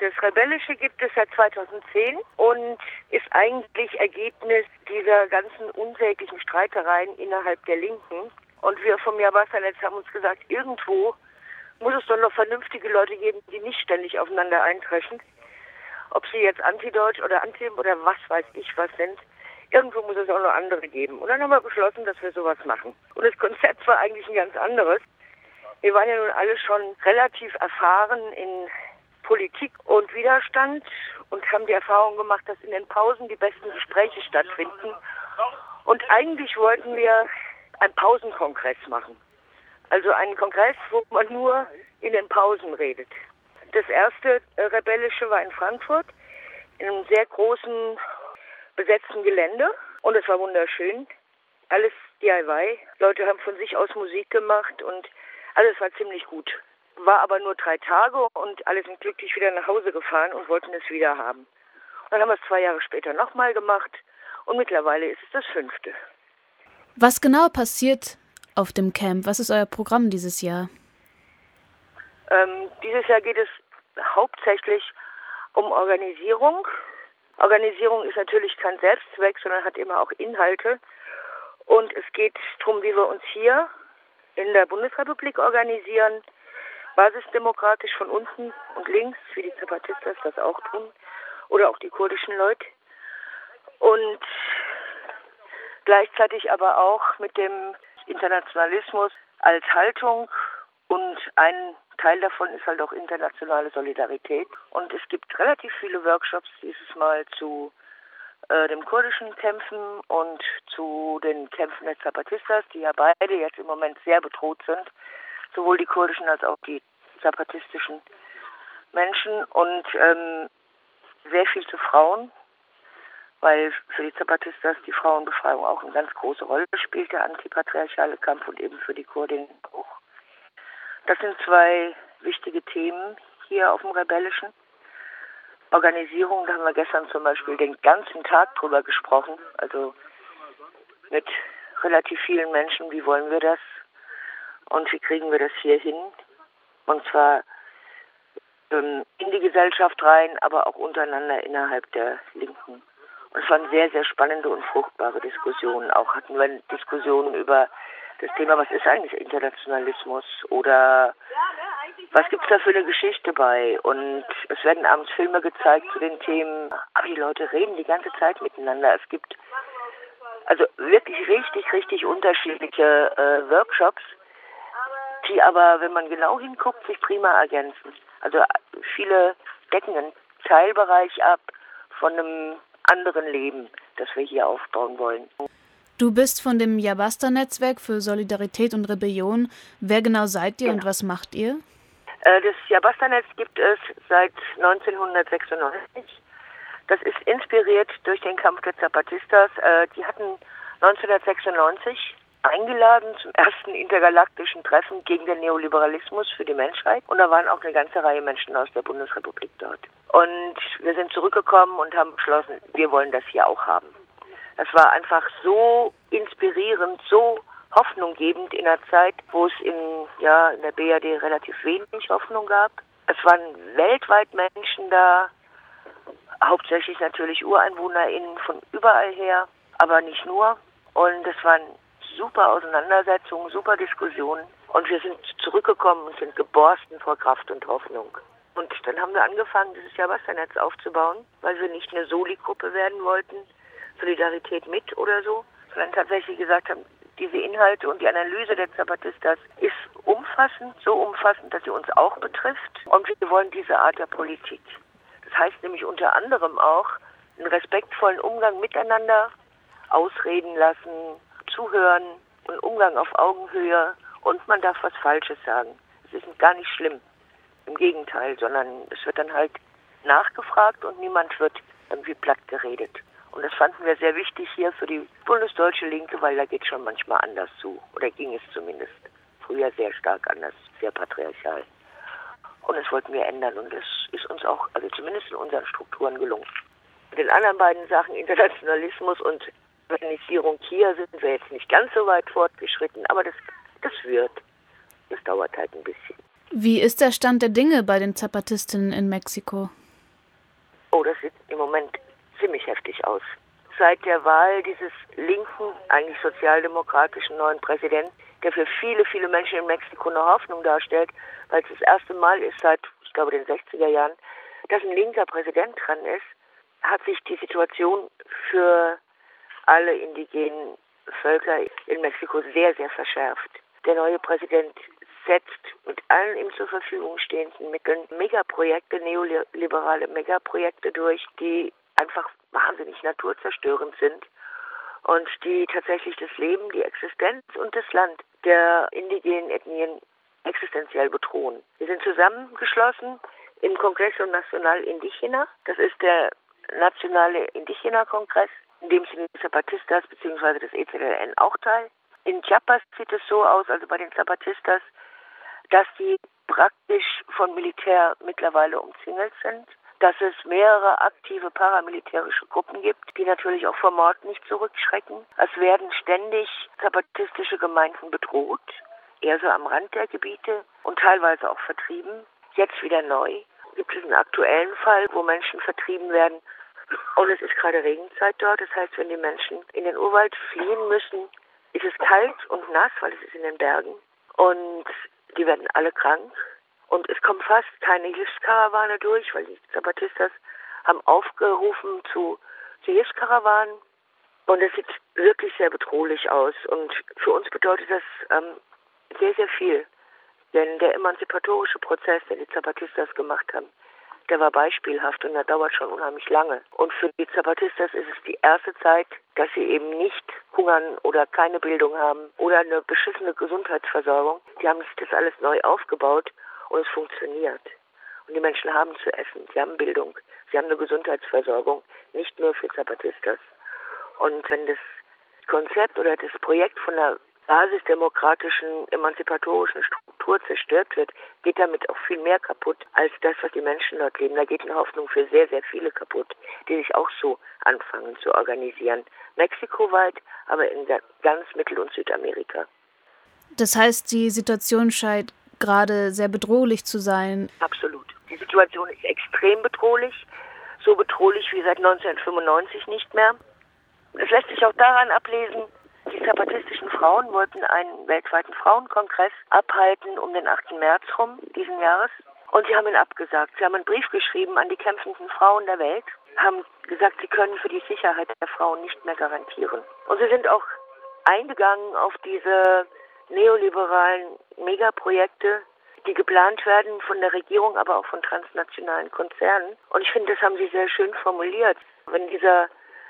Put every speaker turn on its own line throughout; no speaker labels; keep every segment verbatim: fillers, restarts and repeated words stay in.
Das Rebellische gibt es seit zweitausendzehn und ist eigentlich Ergebnis dieser ganzen unsäglichen Streitereien innerhalb der Linken. Und wir vom Jabasta-Netz haben uns gesagt, irgendwo muss es doch noch vernünftige Leute geben, die nicht ständig aufeinander eintreffen. Ob sie jetzt antideutsch oder anti oder was weiß ich was sind. Irgendwo muss es auch noch andere geben. Und dann haben wir beschlossen, dass wir sowas machen. Und das Konzept war eigentlich ein ganz anderes. Wir waren ja nun alle schon relativ erfahren in Politik und Widerstand und haben die Erfahrung gemacht, dass in den Pausen die besten Gespräche stattfinden. Und eigentlich wollten wir einen Pausenkongress machen. Also einen Kongress, wo man nur in den Pausen redet. Das erste äh, Rebellische war in Frankfurt, in einem sehr großen, besetzten Gelände. Und es war wunderschön. Alles D I Y. Leute haben von sich aus Musik gemacht und alles war ziemlich gut. War aber nur drei Tage und alle sind glücklich wieder nach Hause gefahren und wollten es wieder haben. Und dann haben wir es zwei Jahre später nochmal gemacht und mittlerweile ist es das fünfte.
Was genau passiert auf dem Camp? Was ist euer Programm dieses Jahr?
Ähm, dieses Jahr geht es hauptsächlich um Organisierung. Organisierung ist natürlich kein Selbstzweck, sondern hat immer auch Inhalte. Und es geht darum, wie wir uns hier in der Bundesrepublik organisieren, basisdemokratisch von unten und links, wie die Zapatistas das auch tun, oder auch die kurdischen Leute. Und gleichzeitig aber auch mit dem Internationalismus als Haltung und ein Teil davon ist halt auch internationale Solidarität. Und es gibt relativ viele Workshops dieses Mal zu äh, dem kurdischen Kämpfen und zu den Kämpfen der Zapatistas, die ja beide jetzt im Moment sehr bedroht sind, sowohl die kurdischen als auch die zapatistischen Menschen und ähm, sehr viel zu Frauen, weil für die Zapatistas die Frauenbefreiung auch eine ganz große Rolle spielt, der antipatriarchale Kampf und eben für die Kurdinnen auch. Das sind zwei wichtige Themen hier auf dem Rebellischen. Organisierung, da haben wir gestern zum Beispiel den ganzen Tag drüber gesprochen, also mit relativ vielen Menschen, wie wollen wir das und wie kriegen wir das hier hin? Und zwar ähm, in die Gesellschaft rein, aber auch untereinander innerhalb der Linken. Und es waren sehr, sehr spannende und fruchtbare Diskussionen. Auch hatten wir Diskussionen über das Thema, was ist eigentlich Internationalismus oder was gibt es da für eine Geschichte bei? Und es werden abends Filme gezeigt zu den Themen, aber die Leute reden die ganze Zeit miteinander. Es gibt also wirklich richtig, richtig unterschiedliche äh, Workshops, die aber, wenn man genau hinguckt, sich prima ergänzen. Also viele decken einen Teilbereich ab von einem anderen Leben, das wir hier aufbauen wollen.
Du bist von dem Jabasta-Netzwerk für Solidarität und Rebellion. Wer genau seid ihr, genau, und was macht ihr?
Das Jabasta-Netz gibt es seit neunzehnhundertsechsundneunzig. Das ist inspiriert durch den Kampf der Zapatistas. Die hatten neunzehnhundertsechsundneunzig eingeladen zum ersten intergalaktischen Treffen gegen den Neoliberalismus für die Menschheit. Und da waren auch eine ganze Reihe Menschen aus der Bundesrepublik dort. Und wir sind zurückgekommen und haben beschlossen, wir wollen das hier auch haben. Das war einfach so inspirierend, so hoffnunggebend in einer Zeit, wo es in, ja, in der B R D relativ wenig Hoffnung gab. Es waren weltweit Menschen da, hauptsächlich natürlich UreinwohnerInnen von überall her, aber nicht nur. Und es waren super Auseinandersetzungen, super Diskussionen. Und wir sind zurückgekommen und sind geborsten vor Kraft und Hoffnung. Und dann haben wir angefangen, dieses Jabasta-Netz aufzubauen, weil wir nicht eine Soli-Gruppe werden wollten, Solidarität mit oder so, sondern tatsächlich gesagt haben, diese Inhalte und die Analyse der Zapatistas ist umfassend, so umfassend, dass sie uns auch betrifft. Und wir wollen diese Art der Politik. Das heißt nämlich unter anderem auch einen respektvollen Umgang miteinander, ausreden lassen, zuhören, einen Umgang auf Augenhöhe und man darf was Falsches sagen. Es ist gar nicht schlimm, im Gegenteil, sondern es wird dann halt nachgefragt und niemand wird irgendwie platt geredet. Und das fanden wir sehr wichtig hier für die bundesdeutsche Linke, weil da geht es schon manchmal anders zu. Oder ging es zumindest früher sehr stark anders, sehr patriarchal. Und das wollten wir ändern und das ist uns auch, also zumindest in unseren Strukturen gelungen. Mit den anderen beiden Sachen, Internationalismus und Organisierung hier, sind wir jetzt nicht ganz so weit fortgeschritten, aber das, das wird. Das dauert halt ein bisschen.
Wie ist der Stand der Dinge bei den Zapatistinnen in Mexiko?
Oh, das sieht im Moment ziemlich heftig aus. Seit der Wahl dieses linken, eigentlich sozialdemokratischen neuen Präsidenten, der für viele, viele Menschen in Mexiko eine Hoffnung darstellt, weil es das erste Mal ist seit, ich glaube, den sechziger Jahren, dass ein linker Präsident dran ist, hat sich die Situation für alle indigenen Völker in Mexiko sehr, sehr verschärft. Der neue Präsident setzt mit allen ihm zur Verfügung stehenden Mitteln Megaprojekte, neoliberale Megaprojekte durch, die einfach wahnsinnig naturzerstörend sind und die tatsächlich das Leben, die Existenz und das Land der indigenen Ethnien existenziell bedrohen. Wir sind zusammengeschlossen im Congreso Nacional Indígena. Das ist der nationale Indígena-Kongress, in dem sind die Zapatistas bzw. das E Z L N auch teil. In Chiapas sieht es so aus, also bei den Zapatistas, dass die praktisch von Militär mittlerweile umzingelt sind, dass es mehrere aktive paramilitärische Gruppen gibt, die natürlich auch vor Mord nicht zurückschrecken. Es werden ständig zapatistische Gemeinden bedroht, eher so am Rand der Gebiete und teilweise auch vertrieben. Jetzt wieder neu gibt es einen aktuellen Fall, wo Menschen vertrieben werden und es ist gerade Regenzeit dort. Das heißt, wenn die Menschen in den Urwald fliehen müssen, ist es kalt und nass, weil es ist in den Bergen und die werden alle krank. Und es kommt fast keine Hilfskarawane durch, weil die Zapatistas haben aufgerufen zu, zu Hilfskarawanen. Und es sieht wirklich sehr bedrohlich aus. Und für uns bedeutet das ähm, sehr, sehr viel. Denn der emanzipatorische Prozess, den die Zapatistas gemacht haben, der war beispielhaft und der dauert schon unheimlich lange. Und für die Zapatistas ist es die erste Zeit, dass sie eben nicht hungern oder keine Bildung haben oder eine beschissene Gesundheitsversorgung. Die haben sich das alles neu aufgebaut. Und es funktioniert. Und die Menschen haben zu essen, sie haben Bildung, sie haben eine Gesundheitsversorgung, nicht nur für Zapatistas. Und wenn das Konzept oder das Projekt von der basisdemokratischen, emanzipatorischen Struktur zerstört wird, geht damit auch viel mehr kaputt als das, was die Menschen dort leben. Da geht eine Hoffnung für sehr, sehr viele kaputt, die sich auch so anfangen zu organisieren. Mexikoweit, aber in ganz Mittel- und Südamerika.
Das heißt, die Situation scheint gerade sehr bedrohlich zu sein.
Absolut. Die Situation ist extrem bedrohlich, so bedrohlich wie seit neunzehnhundertfünfundneunzig nicht mehr. Das lässt sich auch daran ablesen, die zapatistischen Frauen wollten einen weltweiten Frauenkongress abhalten um den achten März rum diesen Jahres und sie haben ihn abgesagt. Sie haben einen Brief geschrieben an die kämpfenden Frauen der Welt, haben gesagt, sie können für die Sicherheit der Frauen nicht mehr garantieren. Und sie sind auch eingegangen auf diese neoliberalen Megaprojekte, die geplant werden von der Regierung, aber auch von transnationalen Konzernen. Und ich finde, das haben sie sehr schön formuliert. Wenn dieser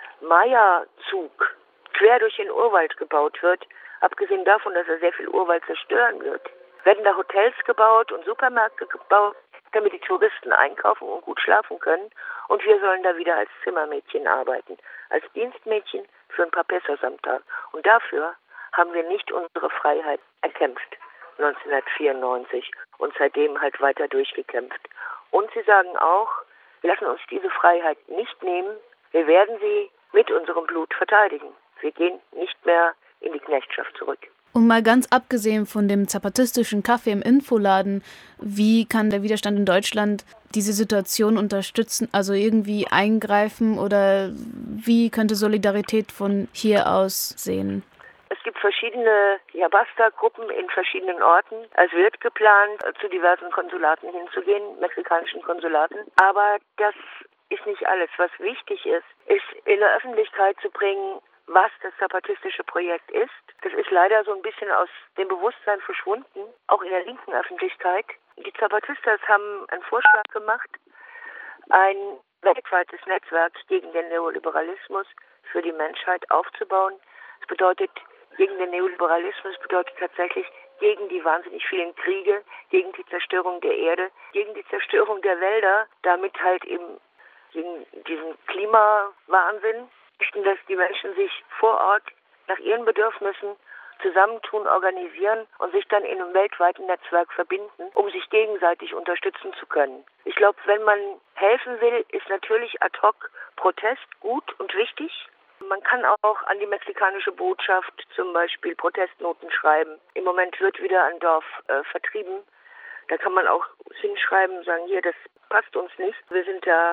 Maya-Zug quer durch den Urwald gebaut wird, abgesehen davon, dass er sehr viel Urwald zerstören wird, werden da Hotels gebaut und Supermärkte gebaut, damit die Touristen einkaufen und gut schlafen können. Und wir sollen da wieder als Zimmermädchen arbeiten, als Dienstmädchen für ein paar Pesos am Tag. Und dafür haben wir nicht unsere Freiheit erkämpft, neunzehnhundertvierundneunzig, und seitdem halt weiter durchgekämpft. Und sie sagen auch, wir lassen uns diese Freiheit nicht nehmen, wir werden sie mit unserem Blut verteidigen. Wir gehen nicht mehr in die Knechtschaft zurück.
Und mal ganz abgesehen von dem zapatistischen Kaffee im Infoladen, wie kann der Widerstand in Deutschland diese Situation unterstützen, also irgendwie eingreifen, oder wie könnte Solidarität von hier aus sehen?
Es gibt verschiedene Yabasta-Gruppen in verschiedenen Orten. Es wird geplant, zu diversen Konsulaten hinzugehen, mexikanischen Konsulaten. Aber das ist nicht alles. Was wichtig ist, ist in der Öffentlichkeit zu bringen, was das zapatistische Projekt ist. Das ist leider so ein bisschen aus dem Bewusstsein verschwunden, auch in der linken Öffentlichkeit. Die Zapatistas haben einen Vorschlag gemacht, ein weltweites Netzwerk gegen den Neoliberalismus für die Menschheit aufzubauen. Das bedeutet, gegen den Neoliberalismus bedeutet tatsächlich gegen die wahnsinnig vielen Kriege, gegen die Zerstörung der Erde, gegen die Zerstörung der Wälder, damit halt eben gegen diesen Klimawahnsinn, dass die Menschen sich vor Ort nach ihren Bedürfnissen zusammentun, organisieren und sich dann in einem weltweiten Netzwerk verbinden, um sich gegenseitig unterstützen zu können. Ich glaube, wenn man helfen will, ist natürlich ad hoc Protest gut und wichtig. Man kann auch an die mexikanische Botschaft zum Beispiel Protestnoten schreiben. Im Moment wird wieder ein Dorf äh, vertrieben. Da kann man auch hinschreiben, sagen, hier, das passt uns nicht. Wir sind da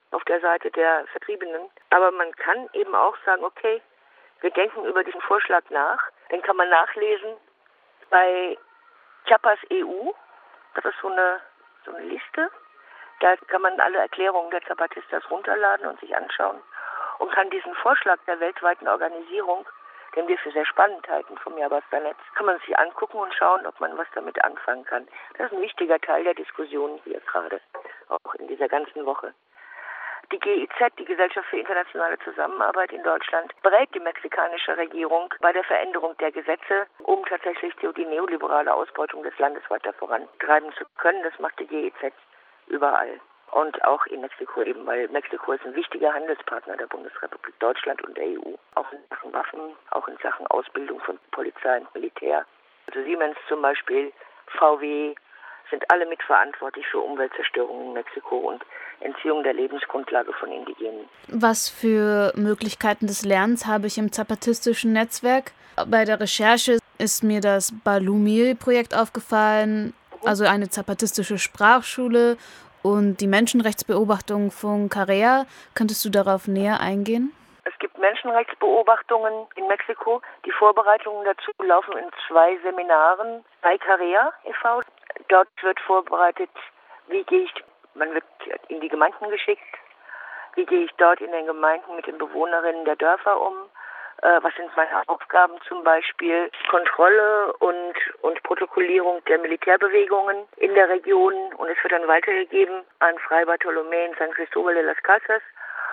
auf der Seite der Vertriebenen. Aber man kann eben auch sagen, okay, wir denken über diesen Vorschlag nach. Den kann man nachlesen bei Chiapas E U. Das ist so eine, so eine Liste. Da kann man alle Erklärungen der Zapatistas runterladen und sich anschauen und kann diesen Vorschlag der weltweiten Organisierung, den wir für sehr spannend halten vom Jahrbastanetz, kann man sich angucken und schauen, ob man was damit anfangen kann. Das ist ein wichtiger Teil der Diskussion hier gerade, auch in dieser ganzen Woche. Die G I Z, die Gesellschaft für internationale Zusammenarbeit in Deutschland, berät die mexikanische Regierung bei der Veränderung der Gesetze, um tatsächlich die neoliberale Ausbeutung des Landes weiter vorantreiben zu können. Das macht die G I Z überall. Und auch in Mexiko eben, weil Mexiko ist ein wichtiger Handelspartner der Bundesrepublik Deutschland und der E U. Auch in Sachen Waffen, auch in Sachen Ausbildung von Polizei und Militär. Also Siemens zum Beispiel, V W, sind alle mitverantwortlich für Umweltzerstörung in Mexiko und Entziehung der Lebensgrundlage von Indigenen.
Was für Möglichkeiten des Lernens habe ich im zapatistischen Netzwerk? Bei der Recherche ist mir das Balumil-Projekt aufgefallen, also eine zapatistische Sprachschule und die Menschenrechtsbeobachtung von Carea. Könntest du darauf näher eingehen?
Es gibt Menschenrechtsbeobachtungen in Mexiko. Die Vorbereitungen dazu laufen in zwei Seminaren bei Carea e V Dort wird vorbereitet, wie gehe ich, man wird in die Gemeinden geschickt, wie gehe ich dort in den Gemeinden mit den Bewohnerinnen der Dörfer um, äh, was sind meine Aufgaben, zum Beispiel Kontrolle und, und Protokollierung der Militärbewegungen in der Region, und es wird dann weitergegeben an Fray Bartolomé in San Cristóbal de las Casas,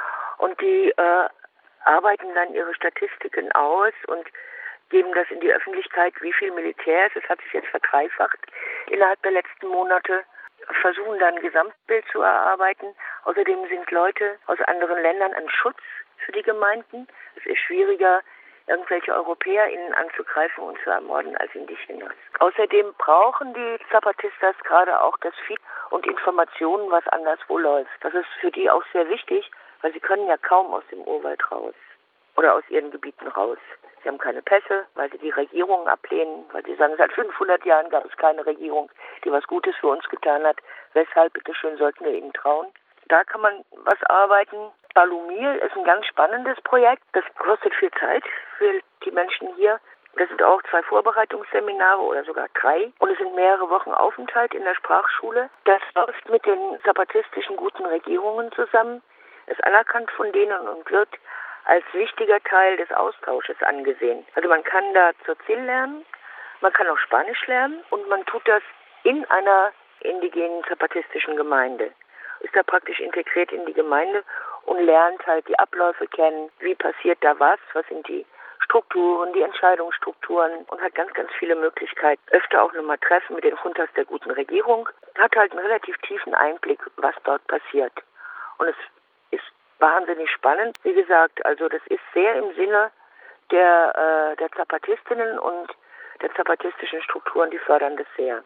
und die äh, arbeiten dann ihre Statistiken aus und geben das in die Öffentlichkeit, wie viel Militär es ist. Es hat sich jetzt verdreifacht innerhalb der letzten Monate, versuchen dann ein Gesamtbild zu erarbeiten. Außerdem sind Leute aus anderen Ländern ein Schutz für die Gemeinden. Es ist schwieriger, irgendwelche EuropäerInnen anzugreifen und zu ermorden als Indigenas. Außerdem brauchen die Zapatistas gerade auch das Feed und Informationen, was anderswo läuft. Das ist für die auch sehr wichtig, weil sie können ja kaum aus dem Urwald raus oder aus ihren Gebieten raus. Sie haben keine Pässe, weil sie die Regierung ablehnen, weil sie sagen, seit fünfhundert Jahren gab es keine Regierung, die was Gutes für uns getan hat. Weshalb, bitteschön, sollten wir ihnen trauen? Da kann man was arbeiten. Balumil ist ein ganz spannendes Projekt. Das kostet viel Zeit für die Menschen hier. Das sind auch zwei Vorbereitungsseminare oder sogar drei. Und es sind mehrere Wochen Aufenthalt in der Sprachschule. Das läuft mit den zapatistischen guten Regierungen zusammen, ist anerkannt von denen und wird als wichtiger Teil des Austausches angesehen. Also man kann da Tzotzil lernen, man kann auch Spanisch lernen und man tut das in einer indigenen zapatistischen Gemeinde. Ist da praktisch integriert in die Gemeinde und lernt halt die Abläufe kennen, wie passiert da was, was sind die Strukturen, die Entscheidungsstrukturen, und hat ganz, ganz viele Möglichkeiten. Öfter auch nochmal Treffen mit den Juntas der guten Regierung, hat halt einen relativ tiefen Einblick, was dort passiert. Und es ist wahnsinnig spannend. Wie gesagt, also das ist sehr im Sinne der, äh, der Zapatistinnen und der zapatistischen Strukturen, die fördern das sehr.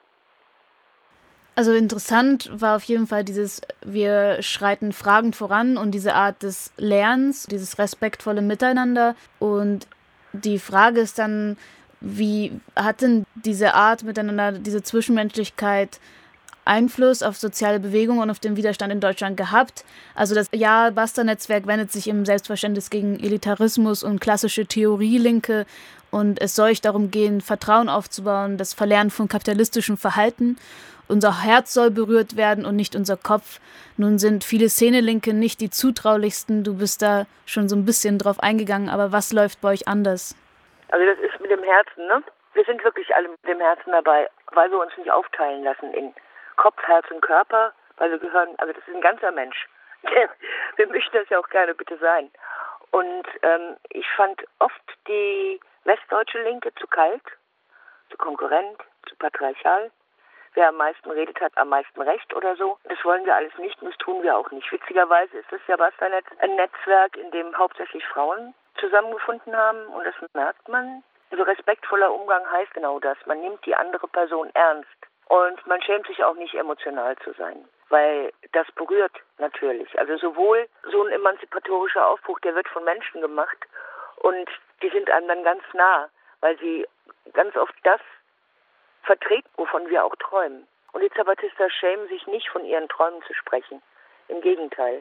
Also interessant war auf jeden Fall dieses, wir schreiten fragend voran und diese Art des Lernens, dieses respektvolle Miteinander. Und die Frage ist dann, wie hat denn diese Art miteinander, diese Zwischenmenschlichkeit Einfluss auf soziale Bewegungen und auf den Widerstand in Deutschland gehabt? Also das Ja-Basta-Netzwerk wendet sich im Selbstverständnis gegen Elitarismus und klassische Theorie-Linke, und es soll darum gehen, Vertrauen aufzubauen, das Verlernen von kapitalistischem Verhalten. Unser Herz soll berührt werden und nicht unser Kopf. Nun sind viele Szene-Linke nicht die zutraulichsten. Du bist da schon so ein bisschen drauf eingegangen, aber was läuft bei euch anders?
Also das ist mit dem Herzen, ne? Wir sind wirklich alle mit dem Herzen dabei, weil wir uns nicht aufteilen lassen in Kopf, Herz und Körper, weil wir gehören, also das ist ein ganzer Mensch. Wir möchten das ja auch gerne bitte sein. Und ähm, ich fand oft die westdeutsche Linke zu kalt, zu konkurrent, zu patriarchal. Wer am meisten redet, hat am meisten Recht oder so. Das wollen wir alles nicht und das tun wir auch nicht. Witzigerweise ist das Jahrbastanetz ein Netzwerk, in dem hauptsächlich Frauen zusammengefunden haben, und das merkt man. Also respektvoller Umgang heißt genau das. Man nimmt die andere Person ernst und man schämt sich auch nicht, emotional zu sein, weil das berührt natürlich. Also sowohl so ein emanzipatorischer Aufbruch, der wird von Menschen gemacht und die sind einem dann ganz nah, weil sie ganz oft das vertreten, wovon wir auch träumen. Und die Zapatistas schämen sich nicht, von ihren Träumen zu sprechen. Im Gegenteil.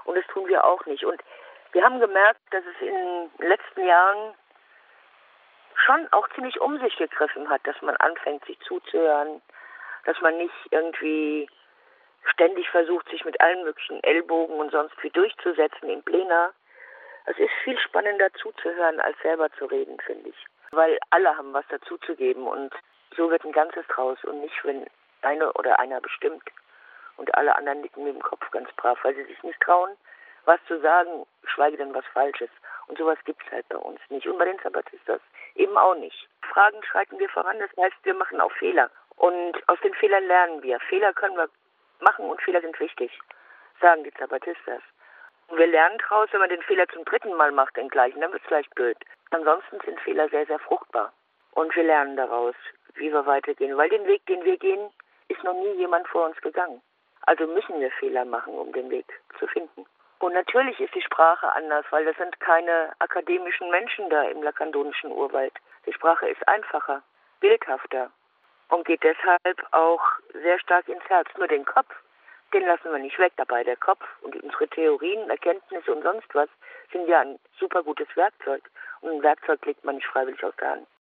Und das tun wir auch nicht. Und wir haben gemerkt, dass es in den letzten Jahren schon auch ziemlich um sich gegriffen hat, dass man anfängt, sich zuzuhören, dass man nicht irgendwie ständig versucht, sich mit allen möglichen Ellbogen und sonst wie durchzusetzen in Plena. Es ist viel spannender zuzuhören, als selber zu reden, finde ich. Weil alle haben was dazuzugeben und so wird ein Ganzes draus und nicht, wenn eine oder einer bestimmt und alle anderen nicken mit dem Kopf ganz brav, weil sie sich nicht trauen, was zu sagen, geschweige denn was Falsches. Und sowas gibt es halt bei uns nicht. Und bei den Zapatistas eben auch nicht. Fragen schreiten wir voran, das heißt, wir machen auch Fehler. Und aus den Fehlern lernen wir. Fehler können wir machen und Fehler sind wichtig, sagen die Zapatistas. Und wir lernen daraus, wenn man den Fehler zum dritten Mal macht, den gleichen, dann wird es leicht blöd. Ansonsten sind Fehler sehr, sehr fruchtbar. Und wir lernen daraus, wie wir weitergehen. Weil den Weg, den wir gehen, ist noch nie jemand vor uns gegangen. Also müssen wir Fehler machen, um den Weg zu finden. Und natürlich ist die Sprache anders, weil das sind keine akademischen Menschen da im lakandonischen Urwald. Die Sprache ist einfacher, bildhafter und geht deshalb auch sehr stark ins Herz. Nur den Kopf, den lassen wir nicht weg dabei. Der Kopf und unsere Theorien, Erkenntnisse und sonst was sind ja ein super gutes Werkzeug. Und ein Werkzeug legt man nicht freiwillig aus der Hand.